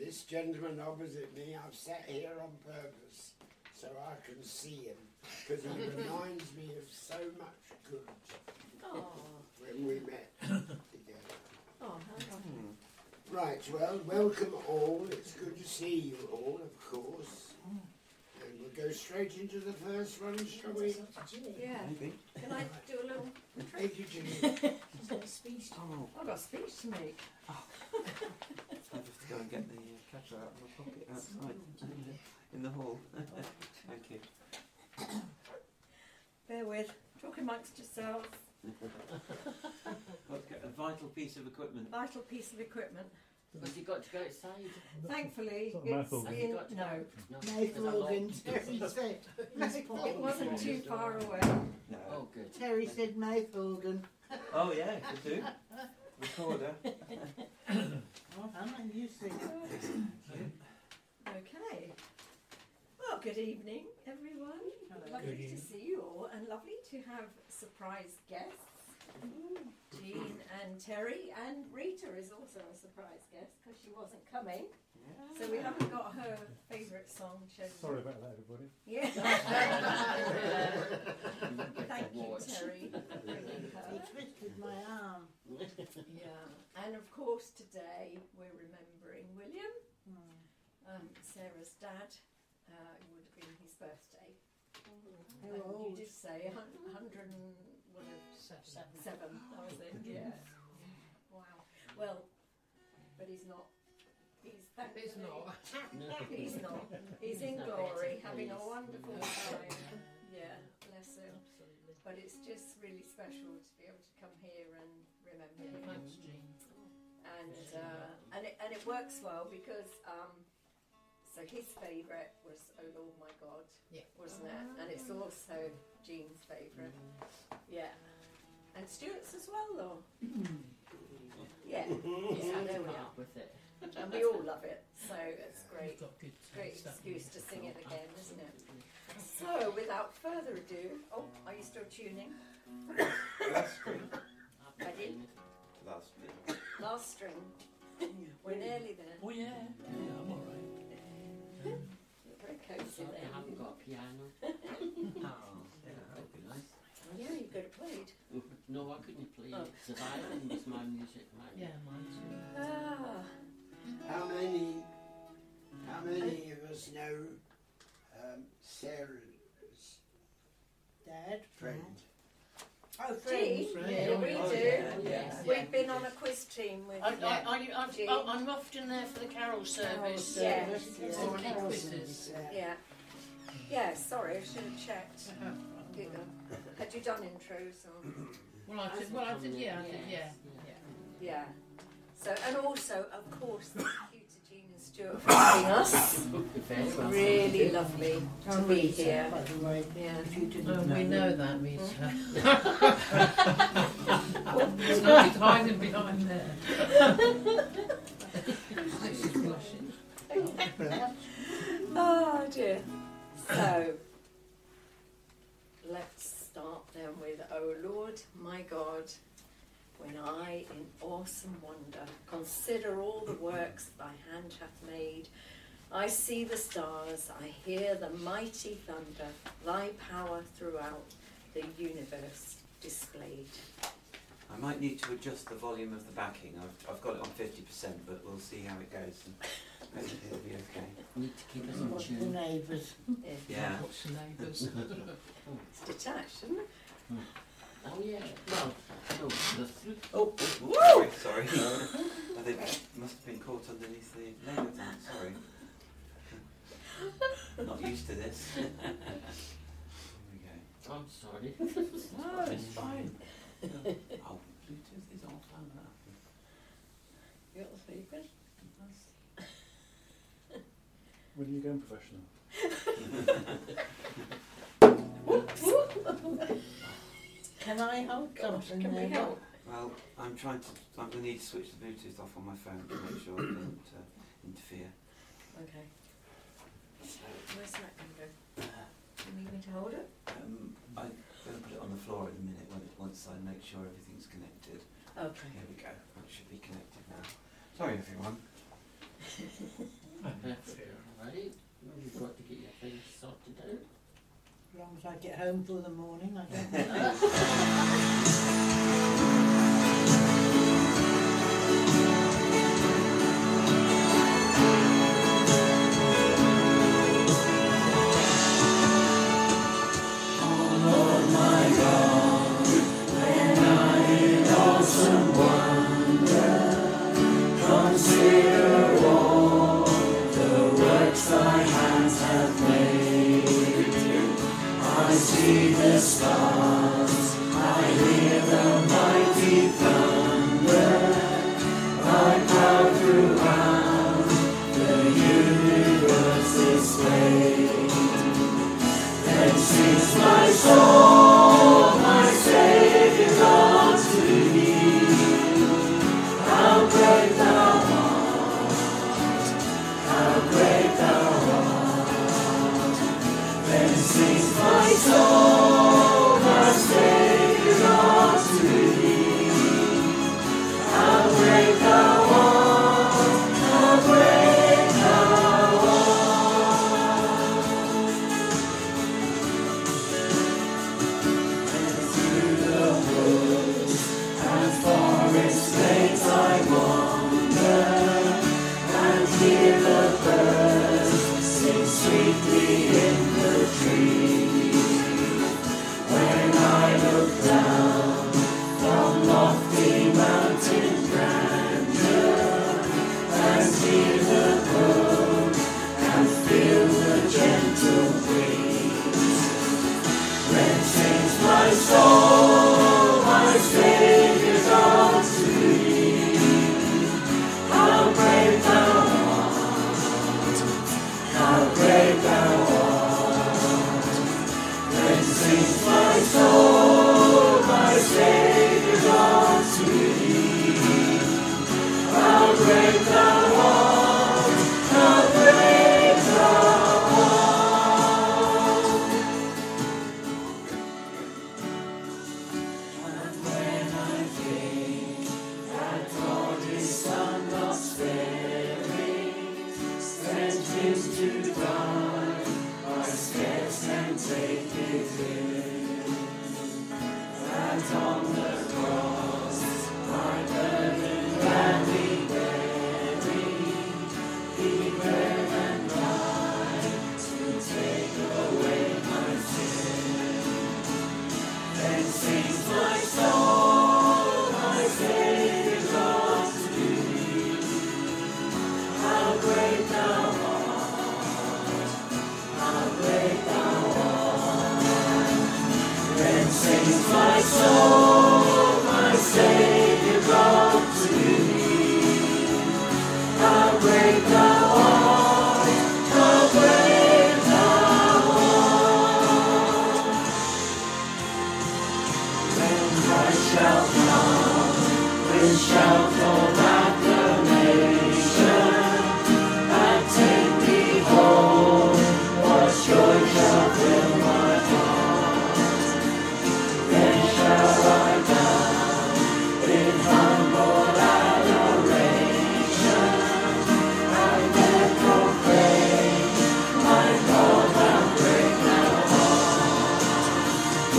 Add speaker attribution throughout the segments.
Speaker 1: this gentleman opposite me, I've sat here on purpose so I can see him, because he reminds me of so much good when we met together.
Speaker 2: Oh, how lovely.
Speaker 1: Right, well, welcome all. It's good to see you all, of course. And we'll go straight into the first one, shall we?
Speaker 2: Yeah.
Speaker 3: Maybe.
Speaker 2: Can I do a little...
Speaker 1: Thank you, Ginny.
Speaker 4: She's got a speech to
Speaker 3: Oh,
Speaker 2: I've got a speech to make.
Speaker 3: I have to go and get the catcher out of my pocket outside in the hall. Thank you.
Speaker 2: Bear with. Talk amongst yourselves.
Speaker 3: Okay, a vital piece of equipment.
Speaker 2: Vital piece of equipment.
Speaker 5: Have you got to go outside?
Speaker 2: Thankfully,
Speaker 6: It's not
Speaker 2: it's
Speaker 6: mouth
Speaker 2: in...
Speaker 5: organ.
Speaker 2: No.
Speaker 4: Mouth organ, Terry said.
Speaker 2: It wasn't too far away.
Speaker 3: No.
Speaker 5: Oh, good.
Speaker 4: Terry said mouth organ.
Speaker 3: Oh yeah, could do. Recorder.
Speaker 4: And you sing.
Speaker 2: Okay. Well, good evening, everyone. Lovely to see you all, and lovely to have surprise guests. Jean and Terry, and Rita is also a surprise guest because she wasn't coming. So we haven't got her favourite song chosen.
Speaker 6: Sorry about that, everybody.
Speaker 2: Yeah. Thank you, Terry, for bringing
Speaker 4: He
Speaker 2: her.
Speaker 4: twisted my arm.
Speaker 2: Yeah. And of course today we're remembering William, Sarah's dad. It would have been his birthday.
Speaker 4: How
Speaker 2: And
Speaker 4: old?
Speaker 2: you did say 107. That was it. Yeah. Wow. Well, but he's not. He's thankfully.
Speaker 7: He's not.
Speaker 2: He's not. He's in glory, having a wonderful time. Yeah, bless him. But it's just really special to be able to come here and remember him.
Speaker 7: Thanks, Jean.
Speaker 2: And it works well because so his favourite was Oh Lord My God,
Speaker 7: Yeah.
Speaker 2: wasn't it? And it's also Jean's favourite. Yeah. And Stuart's as well, though. Yeah. Yeah, there we are.
Speaker 5: With it.
Speaker 2: And we all love it, so it's great.
Speaker 7: You've got good
Speaker 2: Great
Speaker 7: taste, haven't
Speaker 2: excuse
Speaker 7: you?
Speaker 2: to sing it again, isn't it? So, without further ado, are you still tuning?
Speaker 3: Last string.
Speaker 2: Ready?
Speaker 3: Last string.
Speaker 2: Last string. We're nearly there.
Speaker 7: Oh yeah, yeah, I'm alright.
Speaker 2: You're very cosy
Speaker 5: Sorry, I
Speaker 2: there.
Speaker 5: haven't got a piano.
Speaker 3: Oh, yeah, that'd be nice.
Speaker 2: Yeah, you could have played.
Speaker 5: No, I couldn't play
Speaker 2: Oh.
Speaker 5: it. The violin was my music, man.
Speaker 7: Yeah, mine too.
Speaker 2: Ah,
Speaker 1: How many of us know Sarah's
Speaker 4: Dad.
Speaker 1: friend?
Speaker 4: Oh,
Speaker 2: Jean?
Speaker 4: friends.
Speaker 2: Yeah, we
Speaker 3: Oh,
Speaker 2: do.
Speaker 3: yeah,
Speaker 5: yeah.
Speaker 2: We've been on a quiz team with
Speaker 7: I'm often there for the carol service.
Speaker 2: Yeah.
Speaker 7: Or any quizzes.
Speaker 2: Yeah. Yeah, sorry, I should have checked. Had you done intros or?
Speaker 7: Well, I did, yeah.
Speaker 2: Yeah. So, and also, of course, thank you to Jean and Stuart for having us. It's really lovely to be here.
Speaker 4: By the way,
Speaker 2: Yeah.
Speaker 4: if you didn't
Speaker 7: No,
Speaker 4: know.
Speaker 7: we know that, Rita. There's nothing hiding behind there. She's blushing.
Speaker 2: Oh dear. So, let's start then with, Oh Lord, my God, when I, in awesome wonder, consider all the works thy hand hath made, I see the stars, I hear the mighty thunder, thy power throughout the universe displayed.
Speaker 3: I might need to adjust the volume of the backing. I've got it on 50%, but we'll see how it goes. And maybe it'll be okay.
Speaker 5: Need to keep us in
Speaker 4: What's the
Speaker 5: tune.
Speaker 4: neighbours?
Speaker 3: Yeah.
Speaker 7: What's the neighbours?
Speaker 2: It's detached, isn't it?
Speaker 5: Oh yeah. Well, no, the fruit.
Speaker 3: Oh, sorry. I think it must have been caught underneath the labour tank. Sorry. Not used to this. Here we go.
Speaker 5: I'm sorry.
Speaker 3: Oh, it's fine. Oh, Bluetooth is off. Oh, no.
Speaker 2: You got the speakers?
Speaker 6: When are you going professional?
Speaker 4: Can I hold something
Speaker 2: Can we
Speaker 4: there?
Speaker 2: help?
Speaker 3: Well, I'm going to need to switch the Bluetooth off on my phone to make sure it doesn't interfere.
Speaker 2: Okay. So, where's that going to go? Do you need me to hold it?
Speaker 3: I'm going to put it on the floor in a minute once I make sure everything's connected.
Speaker 2: Okay.
Speaker 3: Here we go. That should be connected now. Sorry, everyone.
Speaker 5: That's alright. You've got to get your things sorted out.
Speaker 4: As long as I get home for the morning, I don't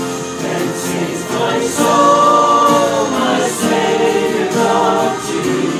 Speaker 8: My soul, my Savior, God to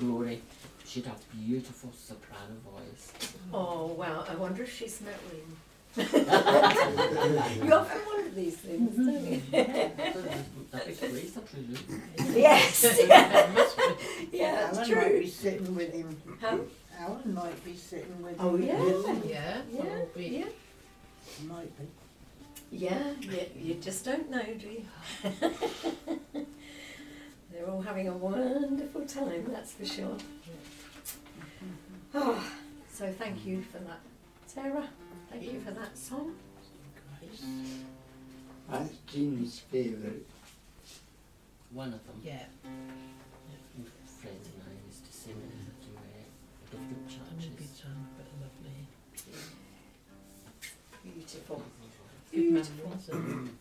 Speaker 5: Rory. She'd have beautiful soprano voice.
Speaker 2: Oh, wow. I wonder if she's met William. You often wonder these things, don't you?
Speaker 5: That'd be great, I presume.
Speaker 2: Yes. Yeah, that's
Speaker 4: Alan
Speaker 2: true.
Speaker 4: might be sitting with him.
Speaker 2: Huh?
Speaker 4: Alan might be sitting with
Speaker 2: Oh,
Speaker 4: him.
Speaker 2: yeah.
Speaker 7: Yeah,
Speaker 2: Yeah,
Speaker 7: probably.
Speaker 2: yeah.
Speaker 4: Might be.
Speaker 2: Yeah, you just don't know, do you? They're all having a wonderful time, that's for sure. Oh, so thank you for that, Sarah. Thank you for that song.
Speaker 1: That's Jean's favourite.
Speaker 5: One of them.
Speaker 7: Yeah.
Speaker 5: Fred and I used to sing it at different churches.
Speaker 2: Beautiful.
Speaker 7: Good
Speaker 2: Beautiful.
Speaker 7: memories.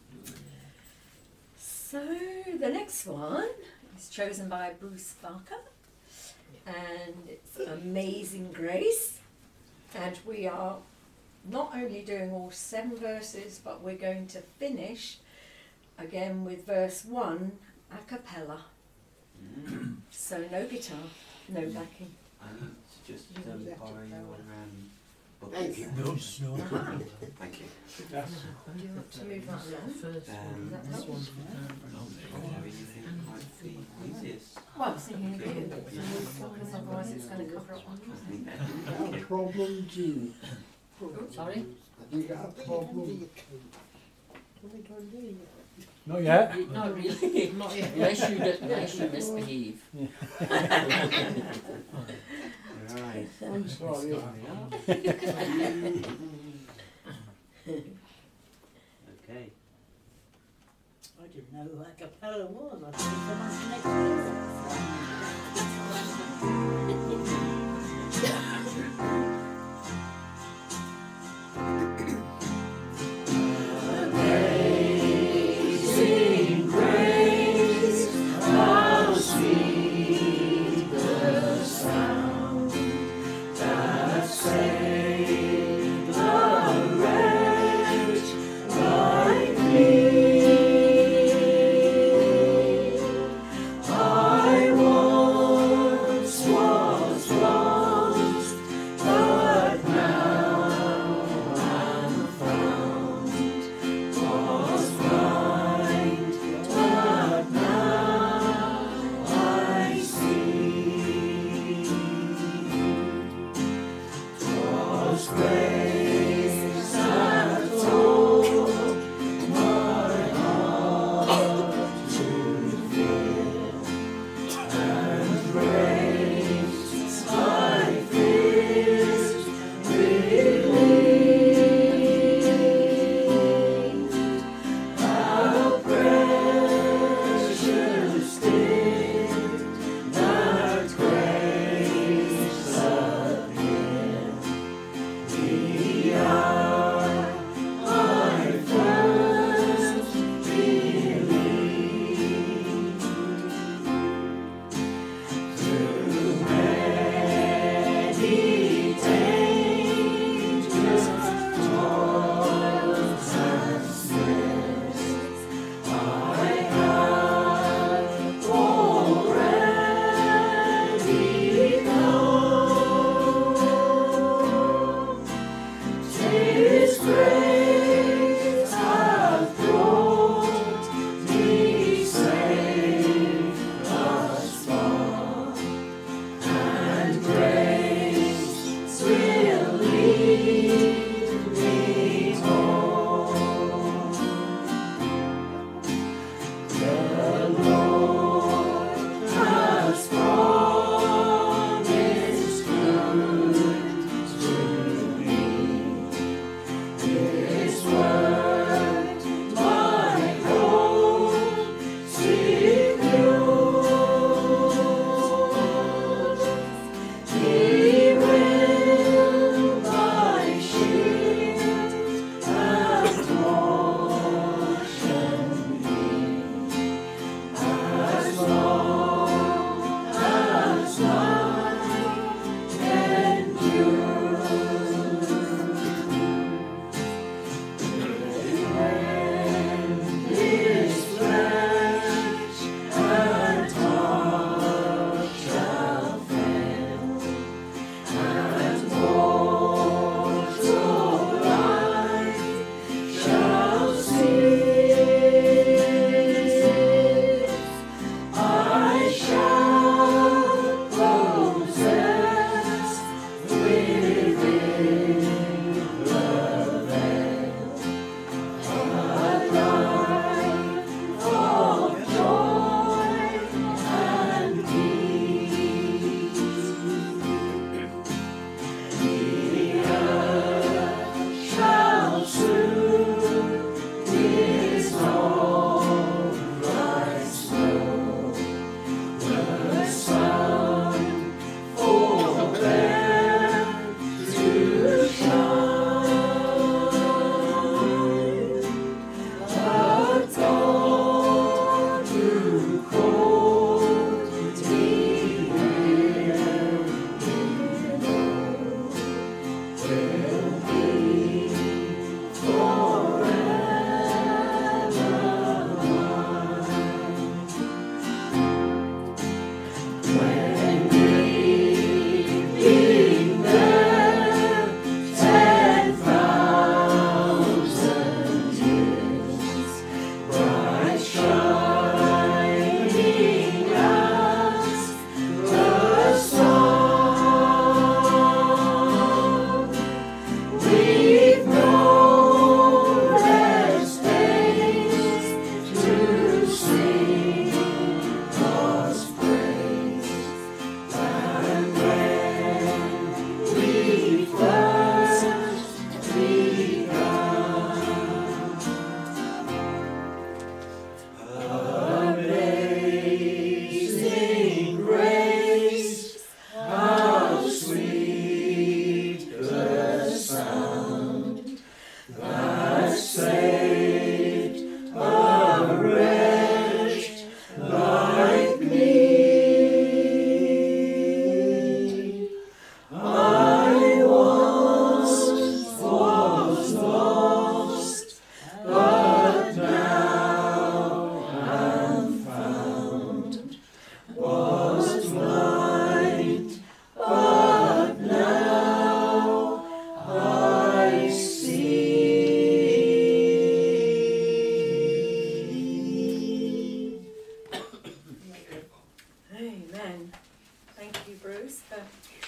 Speaker 2: So the next one is chosen by Bruce Barker, and it's Amazing Grace. And we are not only doing all 7 verses, but we're going to finish again with verse 1 a cappella. So no guitar, no backing.
Speaker 3: I need to just borrow your book.
Speaker 1: Thank you.
Speaker 3: Thank you.
Speaker 6: Yes.
Speaker 2: Do you want to move that along? Does that help?
Speaker 3: Whatever you think might be easiest.
Speaker 2: Well, I was thinking of you, because otherwise it's going to cover up one.
Speaker 1: Got a problem, Jean?
Speaker 5: Sorry?
Speaker 1: You got a problem?
Speaker 6: Not yet.
Speaker 5: Not really.
Speaker 7: Not yet.
Speaker 5: Unless you misbehave.
Speaker 3: Right.
Speaker 1: I'm sorry.
Speaker 3: Okay.
Speaker 4: I didn't know who a cappella was. I think someone's next door.
Speaker 8: Amazing grace, how sweet the sound that saved a wretch like me. I once was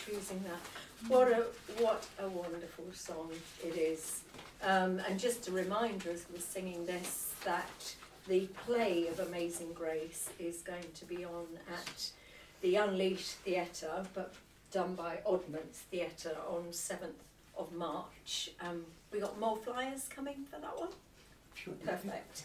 Speaker 2: choosing that. What a wonderful song it is. And just a reminder as we're singing this that the play of Amazing Grace is going to be on at the Unleashed Theatre, but done by Oddments Theatre on 7th of March. We got more flyers coming for that one?
Speaker 1: Sure.
Speaker 2: Perfect.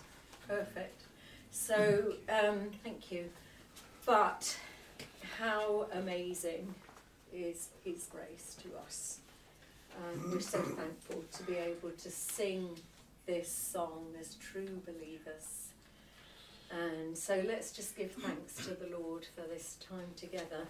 Speaker 2: So, thank you. But how amazing is His grace to us. We're so thankful to be able to sing this song as true believers. And so let's just give thanks to the Lord for this time together.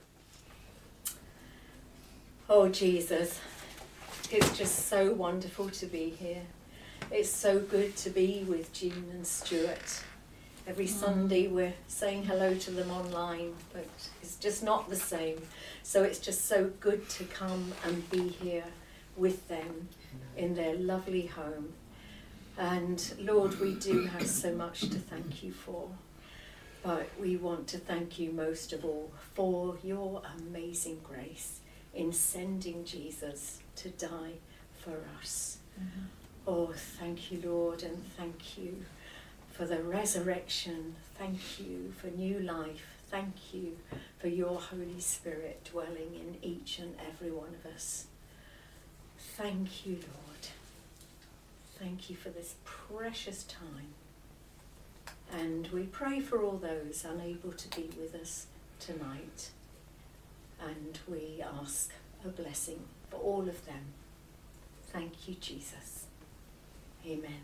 Speaker 2: Oh Jesus, it's just so wonderful to be here. It's so good to be with Jean and Stuart. Every Sunday we're saying hello to them online, but it's just not the same. So it's just so good to come and be here with them in their lovely home. And Lord, we do have so much to thank you for. But we want to thank you most of all for your amazing grace in sending Jesus to die for us. Oh, thank you, Lord, and thank you for the resurrection. Thank you for new life. Thank you for your Holy Spirit dwelling in each and every one of us. Thank you, Lord. Thank you for this precious time. And we pray for all those unable to be with us tonight. And we ask a blessing for all of them. Thank you, Jesus. Amen.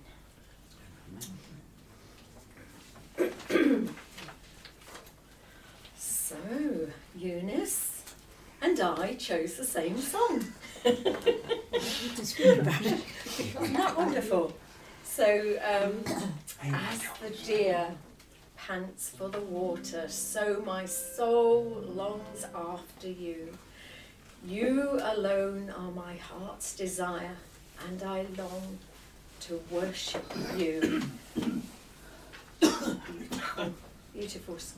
Speaker 2: So, Eunice and I chose the same song.
Speaker 4: Speak about it.
Speaker 2: Wasn't that wonderful? So, as the deer pants for the water, so my soul longs after you. You alone are my heart's desire, and I long to worship you. Beautiful, beautiful song.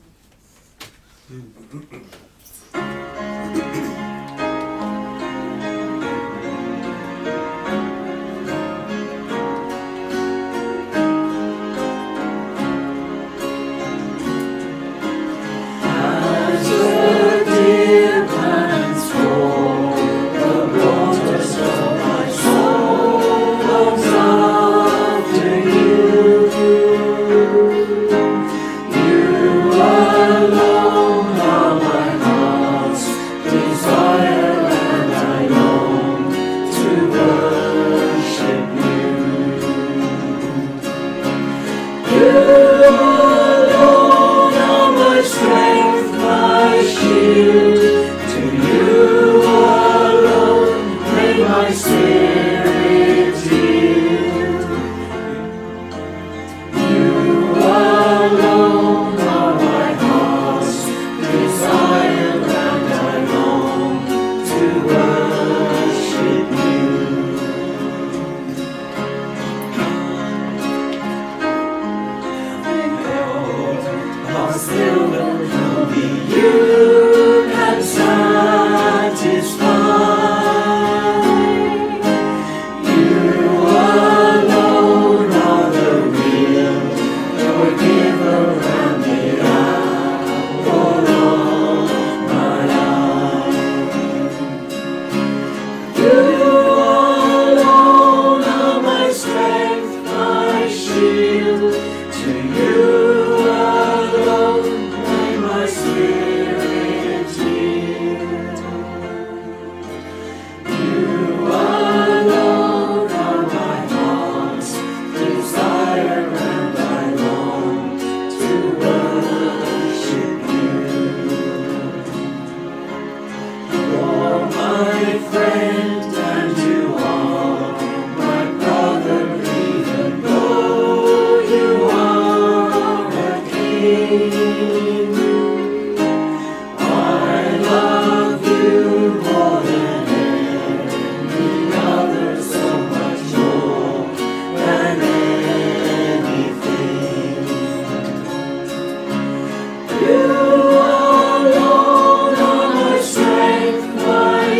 Speaker 8: Desire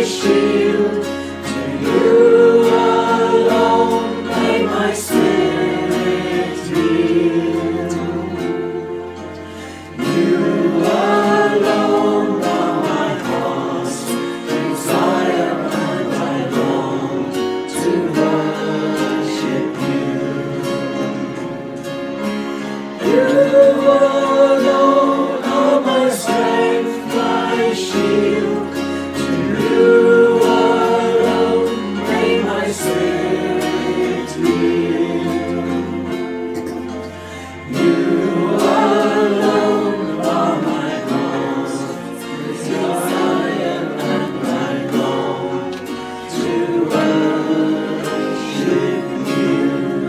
Speaker 8: shield. To you alone may my spirit yield. You alone are my heart's desire, and I long to worship you. You alone are my strength, my shield. To you alone may my spirit yield. You alone are my heart's desire, and I long to worship you.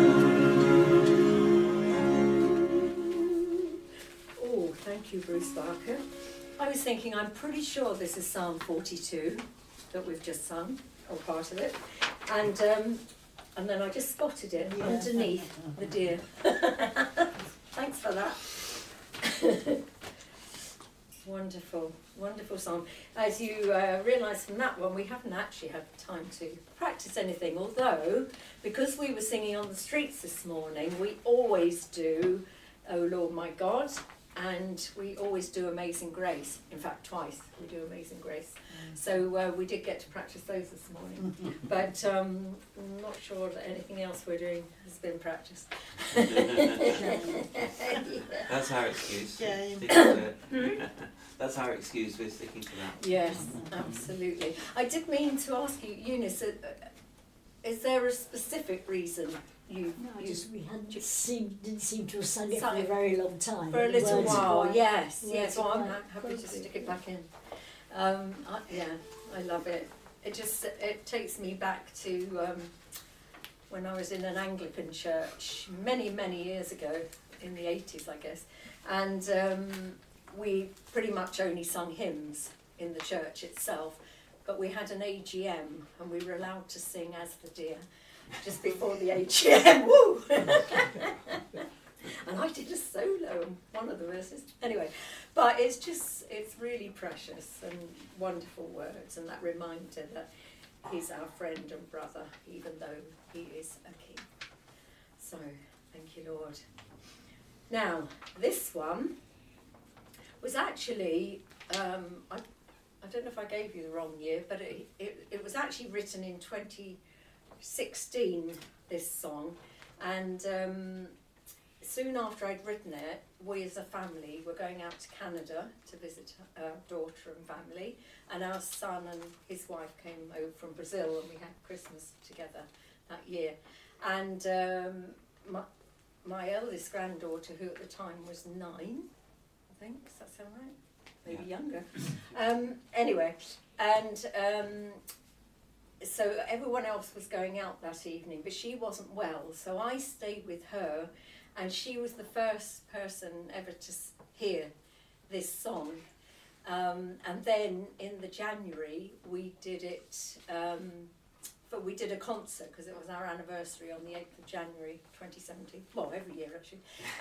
Speaker 2: Oh, thank you, Bruce Barker. I was thinking, I'm pretty sure this is Psalm 42 that we've just sung, or part of it, and then I just spotted it
Speaker 4: Yeah.
Speaker 2: underneath the deer. Thanks for that. Wonderful, wonderful song. As you realise from that one, we haven't actually had time to practice anything, although, because we were singing on the streets this morning, we always do Oh Lord My God, and we always do Amazing Grace. In fact, twice we do Amazing Grace. So we did get to practice those this morning, but I'm not sure that anything else we're doing has been practiced.
Speaker 3: That's our excuse.
Speaker 4: Yeah.
Speaker 3: Stick to it. That's our excuse. We're sticking to that.
Speaker 2: Yes, absolutely. I did mean to ask you, Eunice, is there a specific reason you,
Speaker 9: No,
Speaker 2: you
Speaker 9: just we didn't seem to have sung it
Speaker 2: Sung
Speaker 9: for a
Speaker 2: it
Speaker 9: very long time.
Speaker 2: for a
Speaker 9: The
Speaker 2: little
Speaker 9: words are
Speaker 2: while?
Speaker 9: quite-
Speaker 2: Yes,
Speaker 9: words
Speaker 2: yes.
Speaker 9: are
Speaker 2: Well, I'm
Speaker 9: quite
Speaker 2: happy to
Speaker 9: appropriate.
Speaker 2: stick it back in. I love it. It takes me back to when I was in an Anglican church many years ago, in the 80s, I guess, and we pretty much only sung hymns in the church itself, but we had an AGM and we were allowed to sing As the Deer just before the AGM. Woo! And I did a solo on one of the verses. Anyway, but it's really precious and wonderful words, and that reminder that he's our friend and brother, even though he is a king. So, thank you, Lord. Now, this one was actually, I don't know if I gave you the wrong year, but it was actually written in 2016, this song, and soon after I'd written it, we as a family were going out to Canada to visit our daughter and family, and our son and his wife came over from Brazil, and we had Christmas together that year. And my eldest granddaughter, who at the time was 9, I think, does that sound right? Maybe younger. Anyway, and so everyone else was going out that evening, but she wasn't well, so I stayed with her, and she was the first person ever to hear this song. And then in the January, we did it, but we did a concert because it was our anniversary on the 8th of January 2017. Well, every year actually.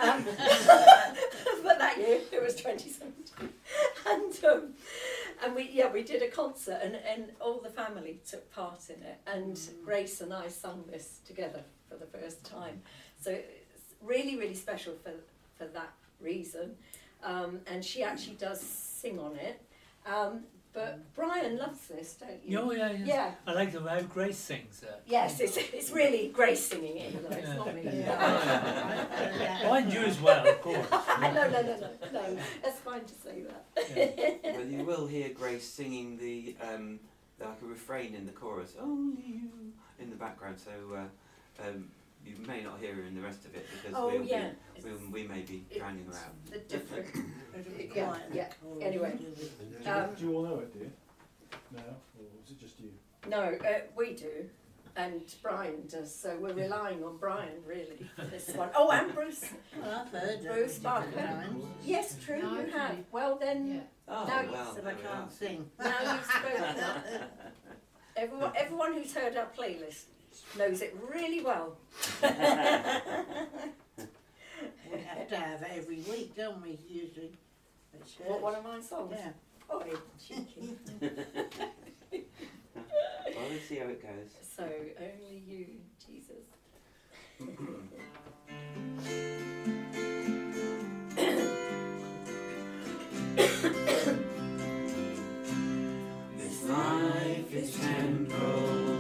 Speaker 2: But that year it was 2017. And we did a concert, and all the family took part in it. And Grace and I sung this together for the first time. So it's really, really special for that reason. And she actually does sing on it. But Brian loves this, don't you?
Speaker 10: Oh, yeah, yeah.
Speaker 2: Yeah.
Speaker 10: I like the way Grace sings it.
Speaker 2: Yes, it's really Grace singing it, though. It's not me.
Speaker 10: Oh, and you as well, of course.
Speaker 2: No. That's fine to say that.
Speaker 3: Well, you will hear Grace singing the like a refrain in the chorus, "Only you," in the background. So you may not hear her in the rest of it because we may be drowning her out.
Speaker 2: The different.
Speaker 4: Yeah.
Speaker 2: Anyway.
Speaker 6: Do you all know it, do you? No? Or is it just you?
Speaker 2: No, we do. And Brian does, so we're relying on Brian really for this one. Oh, and Bruce.
Speaker 4: Well, I've heard
Speaker 2: Bruce Barker. Yes, true,
Speaker 7: No,
Speaker 2: you
Speaker 7: actually.
Speaker 2: have. Well then,
Speaker 3: Oh,
Speaker 2: Now you
Speaker 3: well,
Speaker 4: But I
Speaker 3: there we are.
Speaker 4: can't sing.
Speaker 2: now you've spoken up. Everyone who's heard our playlist knows it really well.
Speaker 4: We have to have it every week, don't we, usually? At church.
Speaker 2: What, one of my songs?
Speaker 4: Yeah.
Speaker 2: Oh, cheeky.
Speaker 3: Well, let's see how it goes.
Speaker 2: So, only you, Jesus.
Speaker 8: This life is temporal,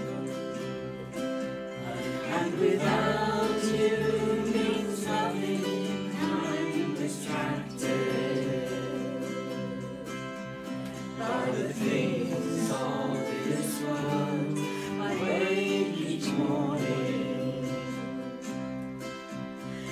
Speaker 8: and without you means nothing. I'm distracted by the things of this world. I wake each morning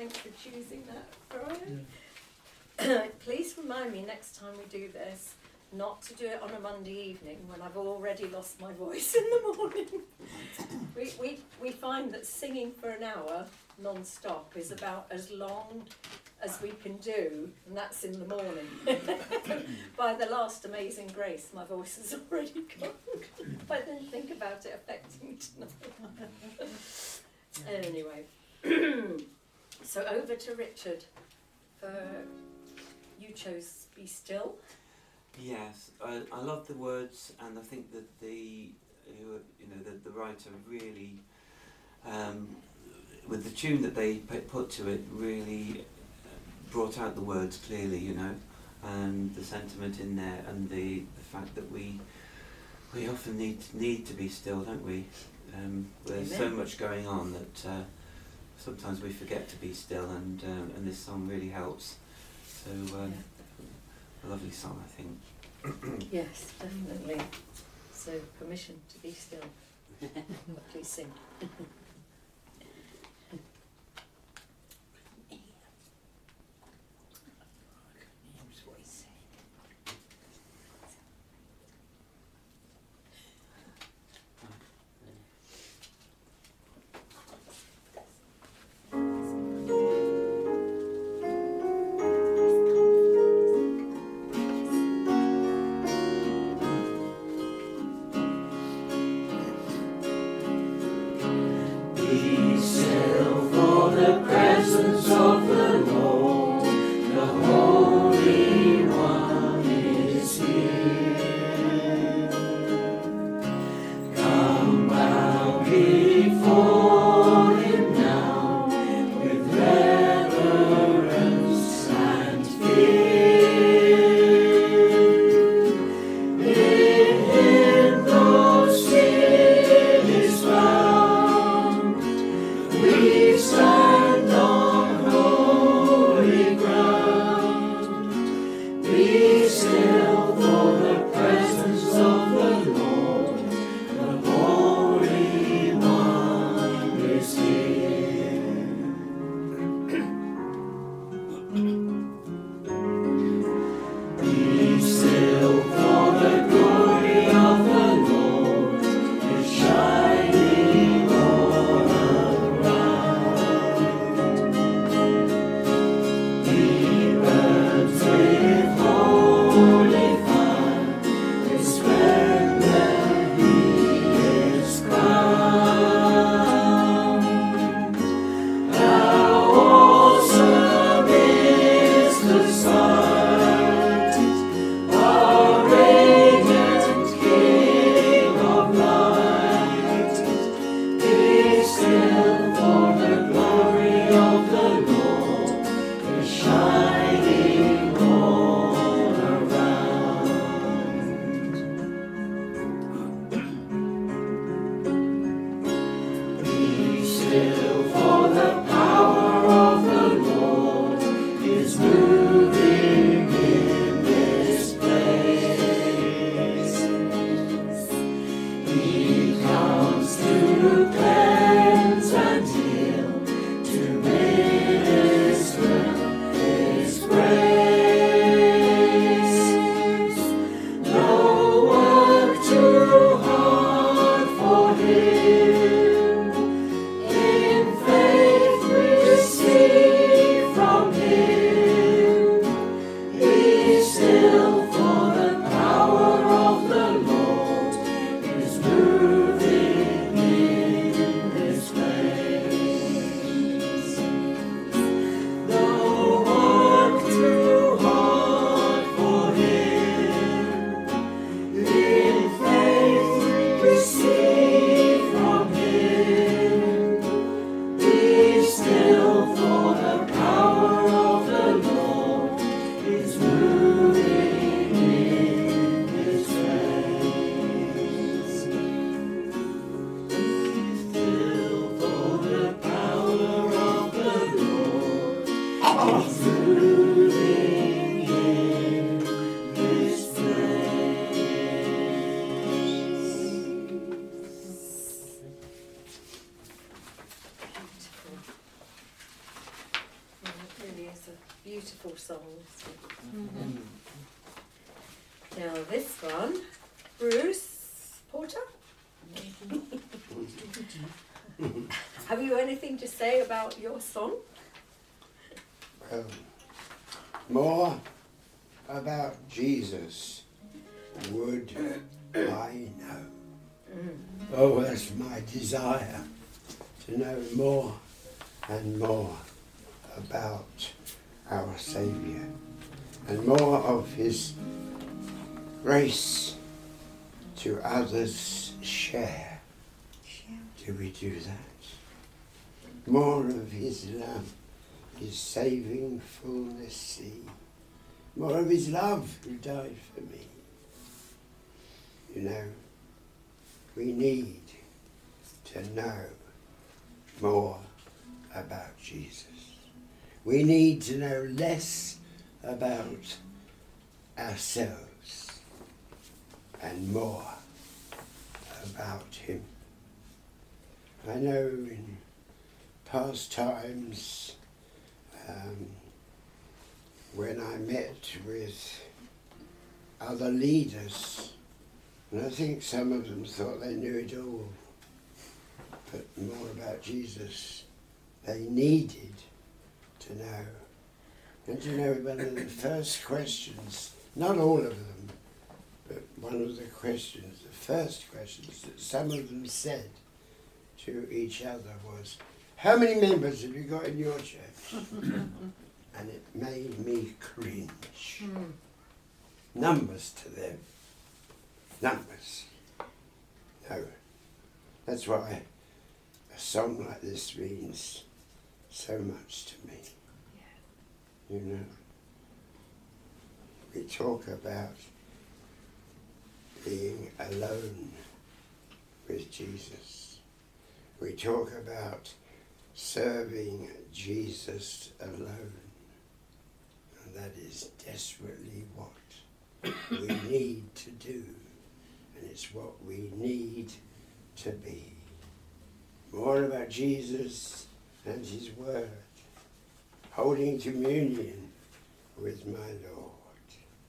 Speaker 2: Thanks for choosing that, Brian. Please remind me next time we do this not to do it on a Monday evening when I've already lost my voice in the morning. We find that singing for an hour non-stop is about as long as we can do, and that's in the morning. By the last Amazing Grace, my voice has already gone. I didn't think about it affecting me tonight. Anyway, so over to Richard. You chose Be Still.
Speaker 3: Yes, I love the words, and I think that the writer really, with the tune that they put to it, really brought out the words clearly, you know, and the sentiment in there, and the fact that we often need to be still, don't we? There's so much going on that sometimes we forget to be still, and this song really helps. So a lovely song, I think.
Speaker 2: Yes, definitely. So permission to be still. Please sing. It's a beautiful song. Now this one, Bruce Porter. Have you anything to say about your song?
Speaker 1: More about Jesus would I know. Oh, that's my desire, to know more and more about our Saviour and more of His grace to others share. Do we do that? More of His love, His saving fullness see. More of His love who died for me. You know, we need to know more about Jesus. We need to know less about ourselves and more about Him. I know in past times when I met with other leaders, and I think some of them thought they knew it all, but more about Jesus they needed to know. And you know, one of the first questions, not all of them, but one of the questions, the first questions that some of them said to each other was, how many members have you got in your church? And it made me cringe. Numbers to them. Numbers. No. That's why a song like this means so much to me. You know, we talk about being alone with Jesus. We talk about serving Jesus alone. And that is desperately what we need to do. And it's what we need to be. More about Jesus and His Word. Holding communion with my Lord.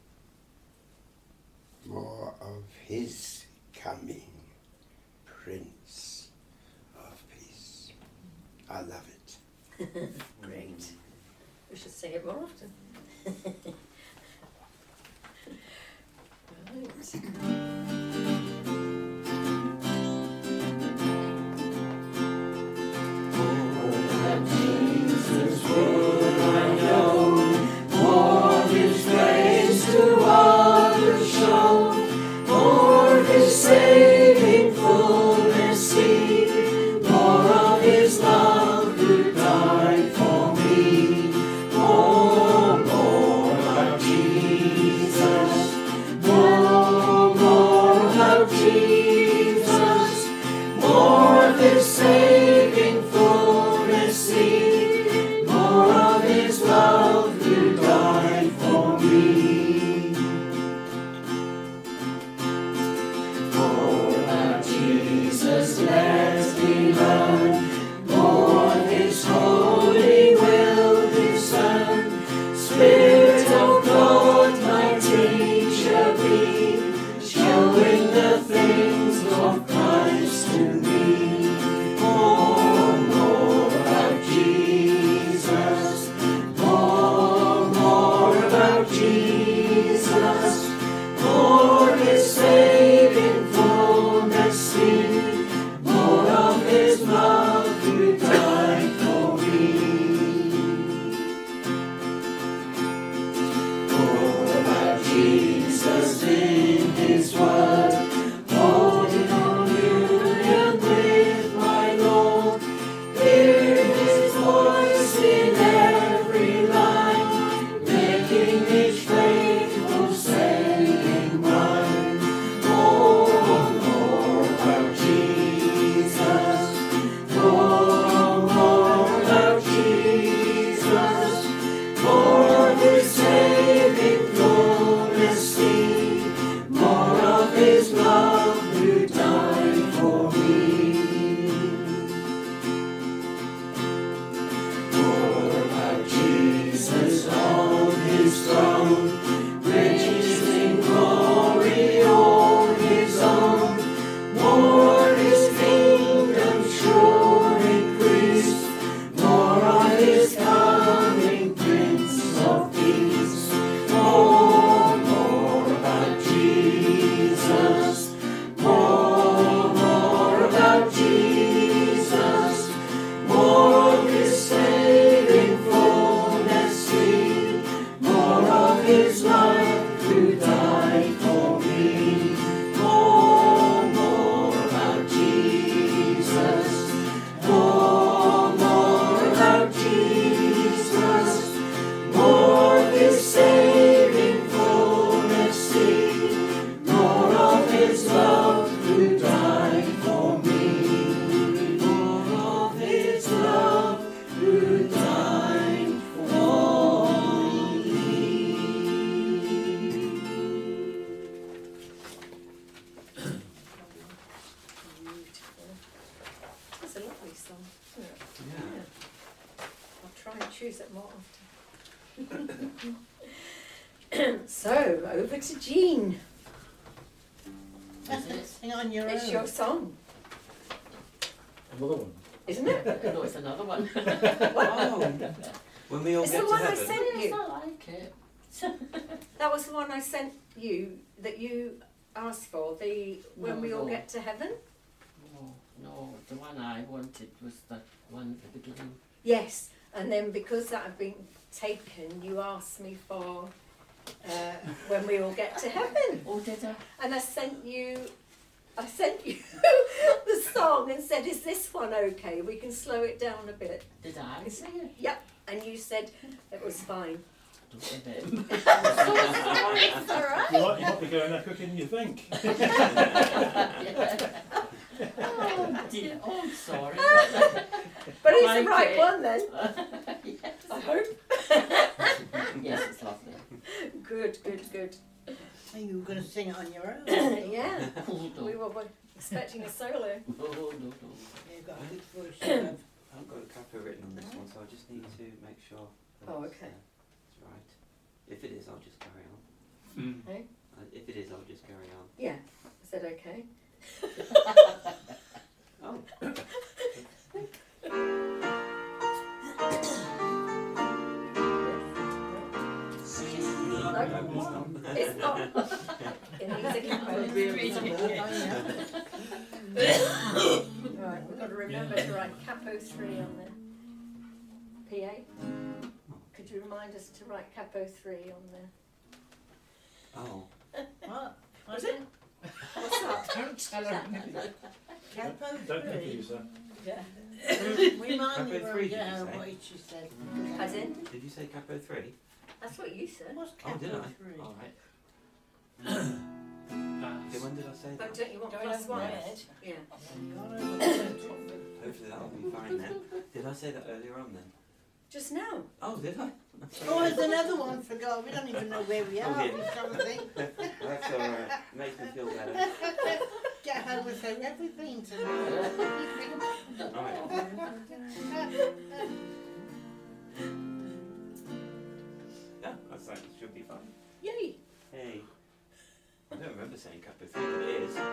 Speaker 1: More of His coming, Prince of Peace. I love it.
Speaker 2: Great. We should sing it more often.
Speaker 8: Jesus would I know, more His grace to others show, more His saving fullness see, more of His love who died for me. Oh, more of Jesus, more of Jesus, more of His saving fullness see, more of His love who died for me, more of His love who died for me.
Speaker 2: That's a lovely song, isn't it?
Speaker 3: Yeah.
Speaker 2: I'll try and choose it more often. So, over to Jean.
Speaker 4: Sing on your
Speaker 2: It's
Speaker 4: own.
Speaker 2: your song,
Speaker 6: Another one.
Speaker 2: isn't it?
Speaker 5: No, it's another one.
Speaker 3: Oh, when we all
Speaker 2: It's
Speaker 3: get
Speaker 2: the
Speaker 3: to
Speaker 2: one I
Speaker 3: heaven.
Speaker 2: sent
Speaker 5: Yes,
Speaker 2: you.
Speaker 5: I like it.
Speaker 2: That was the one I sent you that you asked for, the when
Speaker 5: No,
Speaker 2: we all
Speaker 5: no.
Speaker 2: get to heaven?
Speaker 5: No, the one I wanted was the one at the beginning.
Speaker 2: Yes, and then because that had been taken, you asked me for when we all get to heaven.
Speaker 5: Oh, did I?
Speaker 2: And I sent you the song and said, is this one okay? We can slow it down a bit.
Speaker 5: Did I sing it?
Speaker 2: Yep. And you said it was fine.
Speaker 5: Don't say that.
Speaker 2: It's all right.
Speaker 6: You might be going there quicker than you think.
Speaker 5: Oh, dear. Oh, I'm sorry.
Speaker 2: But it's
Speaker 5: Like
Speaker 2: the right
Speaker 5: it.
Speaker 2: one then,
Speaker 5: Yes.
Speaker 2: I hope.
Speaker 5: Yes, it's lovely.
Speaker 2: Good, good, good.
Speaker 4: So you were going to sing it on your own.
Speaker 2: Yeah,
Speaker 5: Oh, no.
Speaker 2: we were expecting a solo.
Speaker 5: No, no, no.
Speaker 4: You've got a good voice. You have.
Speaker 3: I've got a capo written on this one, so I just need to make sure that
Speaker 2: Oh,
Speaker 3: it's,
Speaker 2: okay.
Speaker 3: it's right. If it is, I'll just carry on.
Speaker 2: Hey?
Speaker 3: If it is, I'll just carry on.
Speaker 2: Yeah. Is that okay?
Speaker 3: Oh.
Speaker 2: It's not. It needs a capo. Right, we've got to remember to write capo 3 on there. PA? Could you remind us to write capo 3 on there?
Speaker 3: Oh.
Speaker 4: What?
Speaker 2: Was it? What's that?
Speaker 7: Don't tell her.
Speaker 4: Capo
Speaker 6: Don't
Speaker 4: 3.
Speaker 6: confuse her.
Speaker 2: Yeah.
Speaker 4: Remind me
Speaker 3: Capo
Speaker 4: where
Speaker 3: 3, did you
Speaker 4: yeah,
Speaker 3: say?
Speaker 4: what she said.
Speaker 2: As in?
Speaker 3: Did you say capo 3?
Speaker 2: That's what you said.
Speaker 4: What's
Speaker 3: Oh, did
Speaker 4: capo
Speaker 3: I?
Speaker 4: 3?
Speaker 3: All right. Okay, when did I say
Speaker 2: Oh,
Speaker 3: that?
Speaker 2: don't you want
Speaker 7: Going
Speaker 2: plus
Speaker 7: over
Speaker 2: 1?
Speaker 7: red.
Speaker 2: Yeah.
Speaker 3: Hopefully that'll be fine then. Did I say that earlier on then?
Speaker 2: Just now.
Speaker 3: Oh, did I?
Speaker 4: Oh, there's another one. Forgot. We don't even know where we are.
Speaker 3: Oh, yeah.
Speaker 4: We're trying to think.
Speaker 3: That's alright. Makes me feel better.
Speaker 4: Get home and say everything tonight.
Speaker 3: Alright. Yeah, that's like, it should be fine.
Speaker 2: Yay.
Speaker 3: Hey. I don't remember saying capo 3, but it is.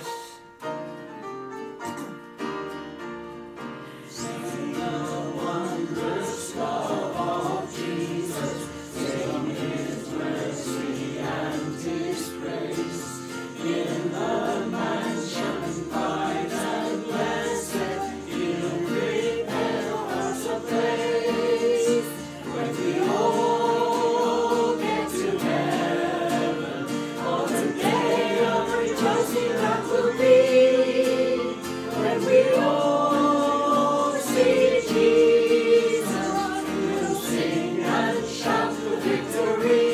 Speaker 8: Sing the wondrous love of Jesus, sing His mercy and His praise. In the mansion bright and blessed, He'll prepare us a place. When we all get to heaven, what a day of rejoicing that will be. When we all see Jesus, we'll sing and shout for victory.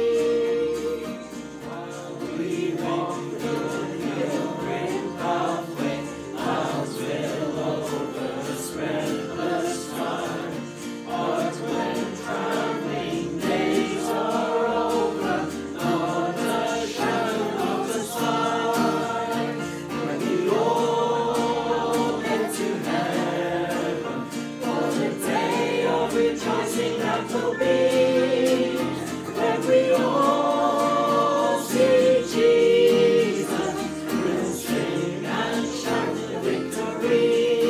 Speaker 8: While we walk the hill-green pathway, clouds will overspread the sky. But when traveling days are over, not a shadow of the sky. When we all get to heaven, what a day of rejoicing that will be. When we all see Jesus, we'll sing and shout the victory.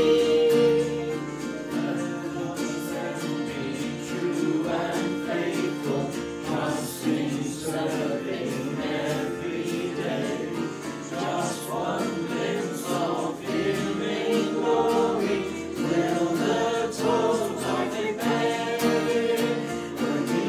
Speaker 8: Let us then be true and faithful, trusting, serving every day. Just one glimpse of Him in glory will the total tithe pay. When we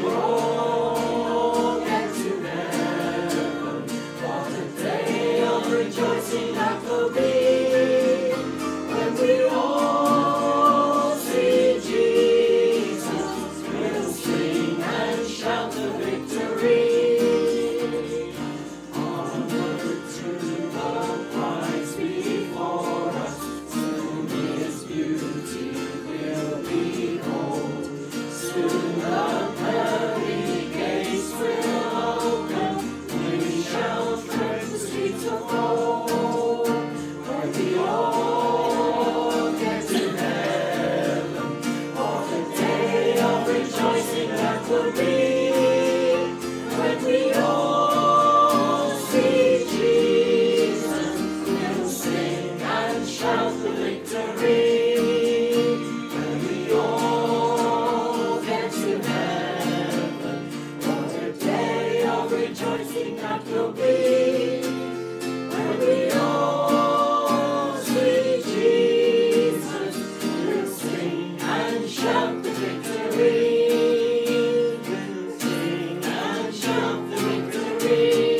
Speaker 8: rejoicing that will be when we all see Jesus. We'll sing and shout the victory when we all get to heaven. What a day of rejoicing that will be when we all see Jesus. We'll sing and shout the victory. We'll sing and shout the victory.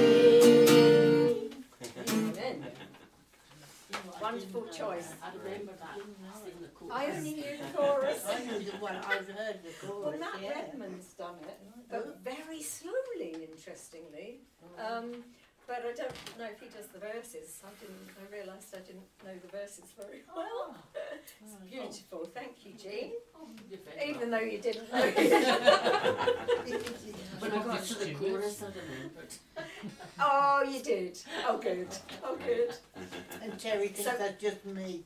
Speaker 2: Amen. Wonderful choice.
Speaker 5: I remember that. Sing the chorus.
Speaker 2: I only knew the chorus.
Speaker 4: I knew the one, I've heard the chorus,
Speaker 2: Well, Matt
Speaker 4: yeah.
Speaker 2: Redman's done it, but very slowly, interestingly. But I don't know if he does the verses. I realised I didn't know the verses very well. It's beautiful. Thank you, Jean.
Speaker 5: You're very
Speaker 2: Even
Speaker 5: welcome.
Speaker 2: though you didn't know.
Speaker 5: When I got to the chorus, I remembered.
Speaker 2: Oh, you did. Oh, good. Oh, good.
Speaker 4: And Terry thinks
Speaker 2: So-
Speaker 4: that's just me.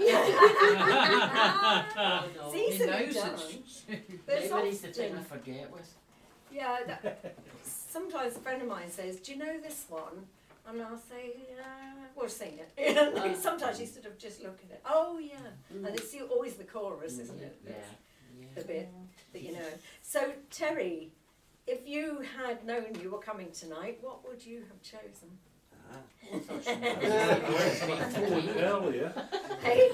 Speaker 5: Oh, no.
Speaker 2: It's easily
Speaker 7: knows
Speaker 2: done.
Speaker 7: it's
Speaker 2: There's
Speaker 5: Memory's the thing I
Speaker 2: often,
Speaker 5: forget with.
Speaker 2: yeah, sometimes a friend of mine says, do you know this one? And I'll say, we'll sing it. Sometimes you sort of just look at it. Oh, yeah. And it's always the chorus, isn't it?
Speaker 5: Yeah.
Speaker 2: That's the bit that you know. So, Terry, if you had known you were coming tonight, what would you have chosen?
Speaker 6: Earlier.
Speaker 2: Hey?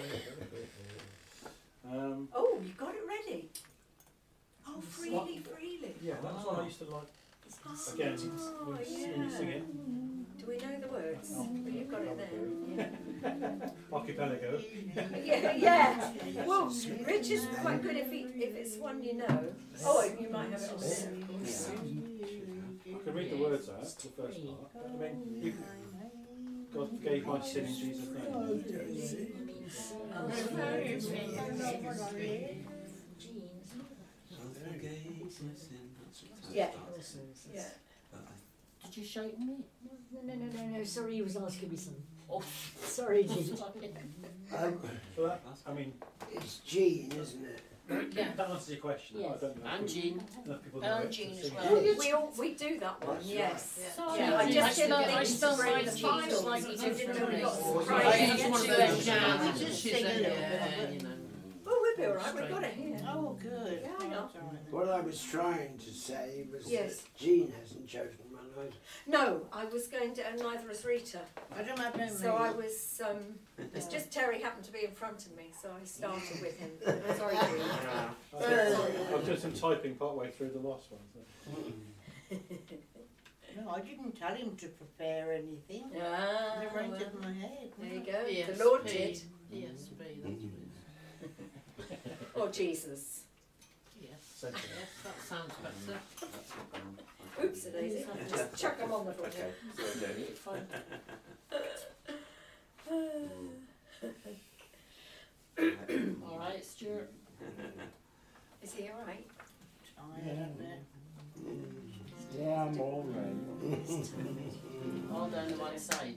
Speaker 6: Um,
Speaker 2: Oh, you got it ready. Oh,
Speaker 6: What?
Speaker 2: freely, freely.
Speaker 6: yeah, that's what I used to like.
Speaker 2: Oh,
Speaker 6: Again,
Speaker 2: yeah.
Speaker 6: when you sing it,
Speaker 2: Do we know the words?
Speaker 6: Oh.
Speaker 2: Well, you've got it there.
Speaker 6: archipelago.
Speaker 2: Yeah, yeah. Well, Rich is quite good if it's one you know. Oh, and you might have it on there.
Speaker 6: I can read the words out, the first part. I mean, God forgave my sin in Jesus' name.
Speaker 2: Yeah. Yeah.
Speaker 5: Did you shout me?
Speaker 9: No, sorry, he was asking me something.
Speaker 5: Oh,
Speaker 9: Sorry, Jean.
Speaker 1: Um,
Speaker 6: So that, I mean,
Speaker 1: it's Jean, isn't it?
Speaker 7: Yeah.
Speaker 6: that answers your question.
Speaker 9: Yes.
Speaker 6: I don't know.
Speaker 5: and Jean.
Speaker 6: Enough people know
Speaker 7: And
Speaker 6: it to
Speaker 7: Jean as
Speaker 6: sing
Speaker 7: well.
Speaker 6: it.
Speaker 2: We do that one,
Speaker 1: That's
Speaker 2: yes.
Speaker 7: right.
Speaker 2: Yeah,
Speaker 7: Yeah.
Speaker 2: I just didn't
Speaker 7: I
Speaker 2: think
Speaker 7: spelled
Speaker 2: to bring
Speaker 7: my
Speaker 2: the
Speaker 7: G's
Speaker 2: files
Speaker 7: like
Speaker 2: because
Speaker 7: you
Speaker 2: I didn't know we got
Speaker 1: Oh,
Speaker 2: surprised.
Speaker 7: I just one of those jams.
Speaker 4: Just
Speaker 7: She's
Speaker 4: sing a
Speaker 7: a-
Speaker 4: little
Speaker 7: yeah,
Speaker 4: bit.
Speaker 7: you know.
Speaker 2: Oh, we'll be alright, we've got it here.
Speaker 4: Oh, good.
Speaker 2: Yeah, I know.
Speaker 4: That's all right.
Speaker 1: What I was trying to say was
Speaker 2: Yes.
Speaker 1: that Jean hasn't chosen one either.
Speaker 2: No, I was going to, and neither has Rita.
Speaker 4: I don't have no
Speaker 2: So I was, it's just Terry happened to be in front of me, so I started with him. Sorry, Jean.
Speaker 6: I've done some typing part way through the last one. So.
Speaker 4: No, I didn't tell him to prepare anything.
Speaker 2: Ah,
Speaker 4: They wrote
Speaker 2: well,
Speaker 4: it in my head.
Speaker 2: there you go.
Speaker 7: ESP.
Speaker 2: The Lord did.
Speaker 7: ESP, that's what it is.
Speaker 2: Or Jesus.
Speaker 7: Yes.
Speaker 6: Central.
Speaker 7: Yes, that sounds better.
Speaker 2: Oops, Daisy. Just chuck them on the floor.
Speaker 5: Fine. All right, Stuart.
Speaker 2: Is he alright?
Speaker 4: Tired up there.
Speaker 1: Yeah, I'm all right.
Speaker 5: All down to one side.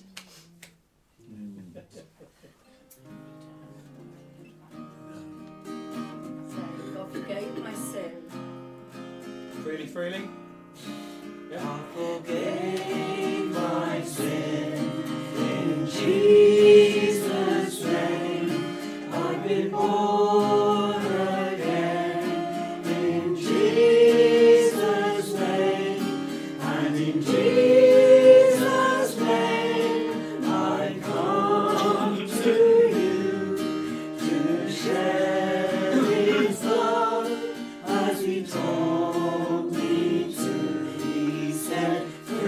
Speaker 2: So, God forgave my sin.
Speaker 6: Freely, freely. Yeah.
Speaker 8: Forgave my sin in Jesus' name. I've been born again in Jesus' name, and in Jesus' name I come to you to share His love as He told me to. He said,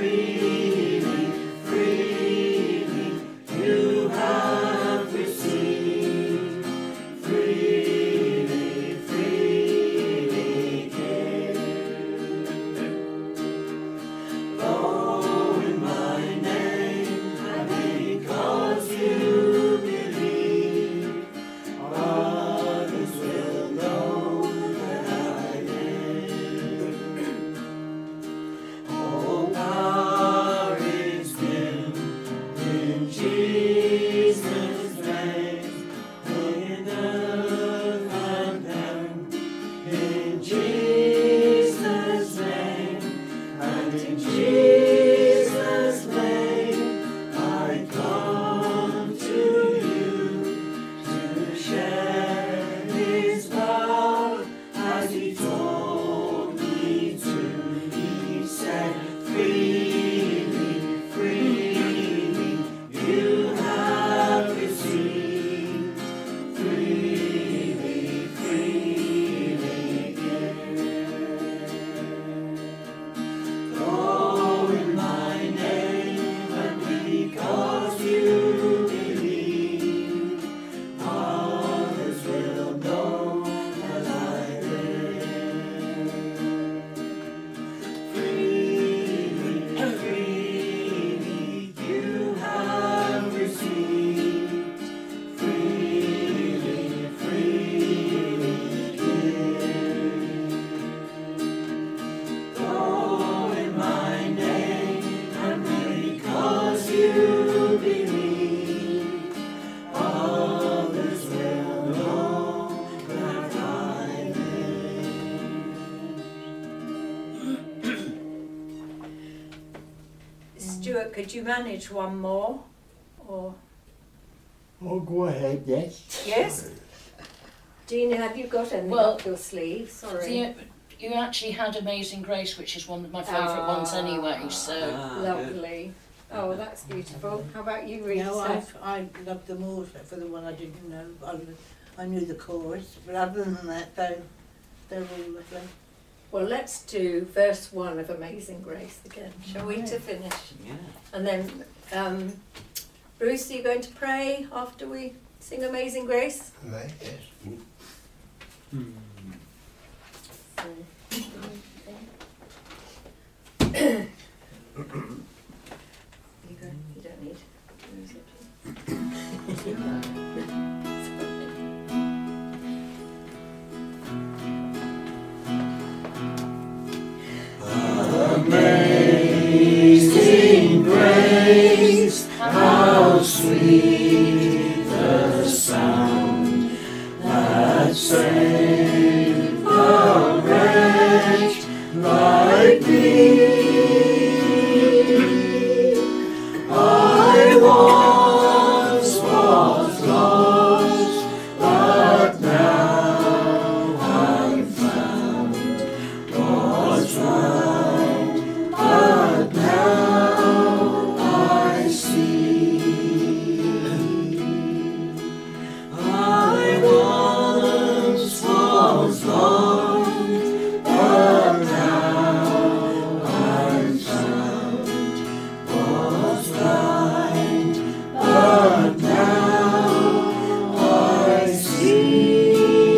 Speaker 2: Stuart, could you manage one more? Or
Speaker 1: Oh, go ahead, yes.
Speaker 2: yes? Gina, have you got any up your sleeve? Sorry.
Speaker 7: You actually had Amazing Grace, which is one of my favourite ones anyway, so...
Speaker 2: Lovely. Oh, that's beautiful. How about you, Rita?
Speaker 4: No, I loved them all except for the one I didn't know. I knew the chorus, but other than that, they're all lovely.
Speaker 2: Well, let's do verse 1 of Amazing Grace again, shall we, to finish?
Speaker 3: Yeah.
Speaker 2: And then, Bruce, are you going to pray after we sing Amazing Grace?
Speaker 1: Right, yes.
Speaker 2: You don't need music.
Speaker 8: Amazing grace, how sweet the sound that saved a wretch like me. I once was lost, but now I'm found. Was blind, but now I see. I once was lost, but now I'm found. Was blind, but now I see.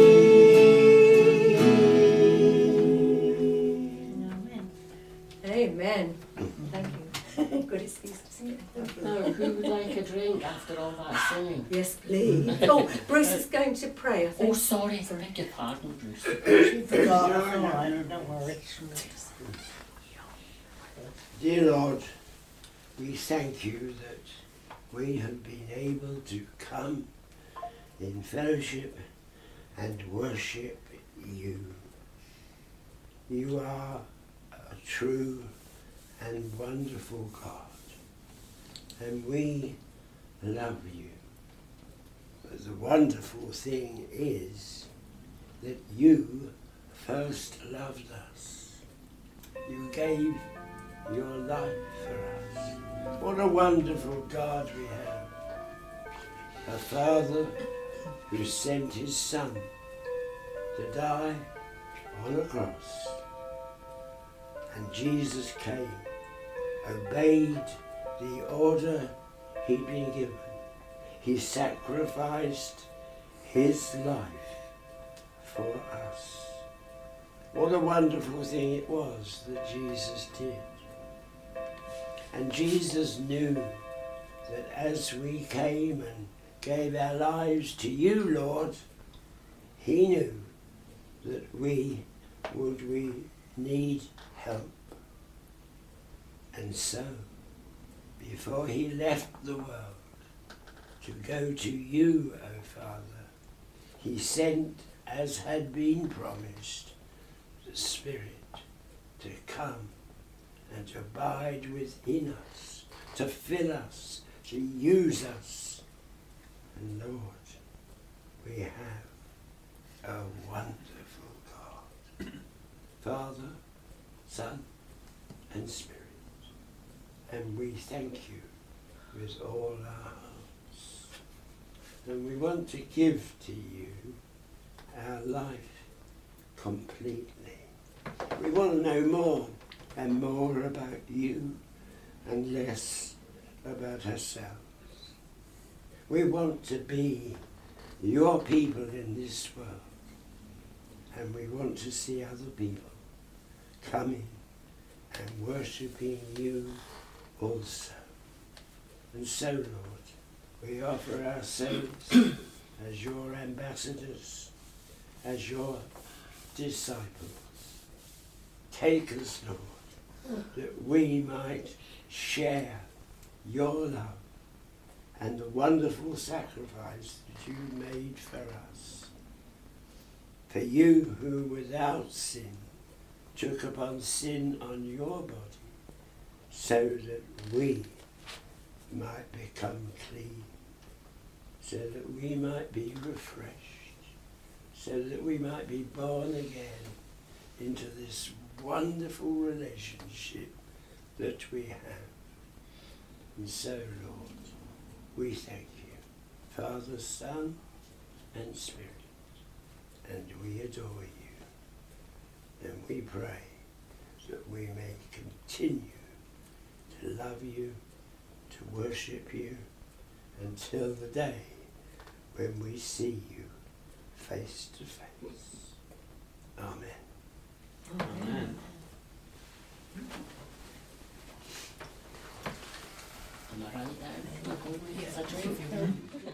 Speaker 2: Amen. Thank you. Good excuse to sing it.
Speaker 5: No, who would like a drink after all that singing?
Speaker 2: Yes, please. Oh, Bruce is going to pray, I think.
Speaker 5: Oh, sorry, I beg your pardon, Bruce.
Speaker 4: She forgot, that's all right, don't worry.
Speaker 1: Dear Lord, we thank you that we have been able to come in fellowship and worship you. You are a true and wonderful God, and we love you. But the wonderful thing is that you first loved us. You gave your life for us. What a wonderful God we have. A Father who sent his Son to die on a cross. And Jesus came, obeyed the order he'd been given. He sacrificed his life for us. What a wonderful thing it was that Jesus did. And Jesus knew that as we came and gave our lives to you, Lord, he knew that we need help. And so, before he left the world to go to you, O Father, he sent, as had been promised, the Spirit to come and to abide within us, to fill us, to use us. And Lord, we have a wonderful God. Father, Son, and Spirit. And we thank you with all our hearts. And we want to give to you our life completely. We want to know more and more about you and less about ourselves. We want to be your people in this world, and we want to see other people coming and worshipping you also. And so, Lord, we offer ourselves as your ambassadors, as your disciples. Take us, Lord, that we might share your love and the wonderful sacrifice that you made for us. For you who without sin took upon sin on your body so that we might become clean, so that we might be refreshed, so that we might be born again into this wonderful relationship that we have. And so, Lord, we thank you, Father, Son, and Spirit, and we adore you, and we pray that we may continue to love you, to worship you, until the day when we see you face to face. Amen.
Speaker 3: Amen.
Speaker 7: Am I right there? Like all the years I drove you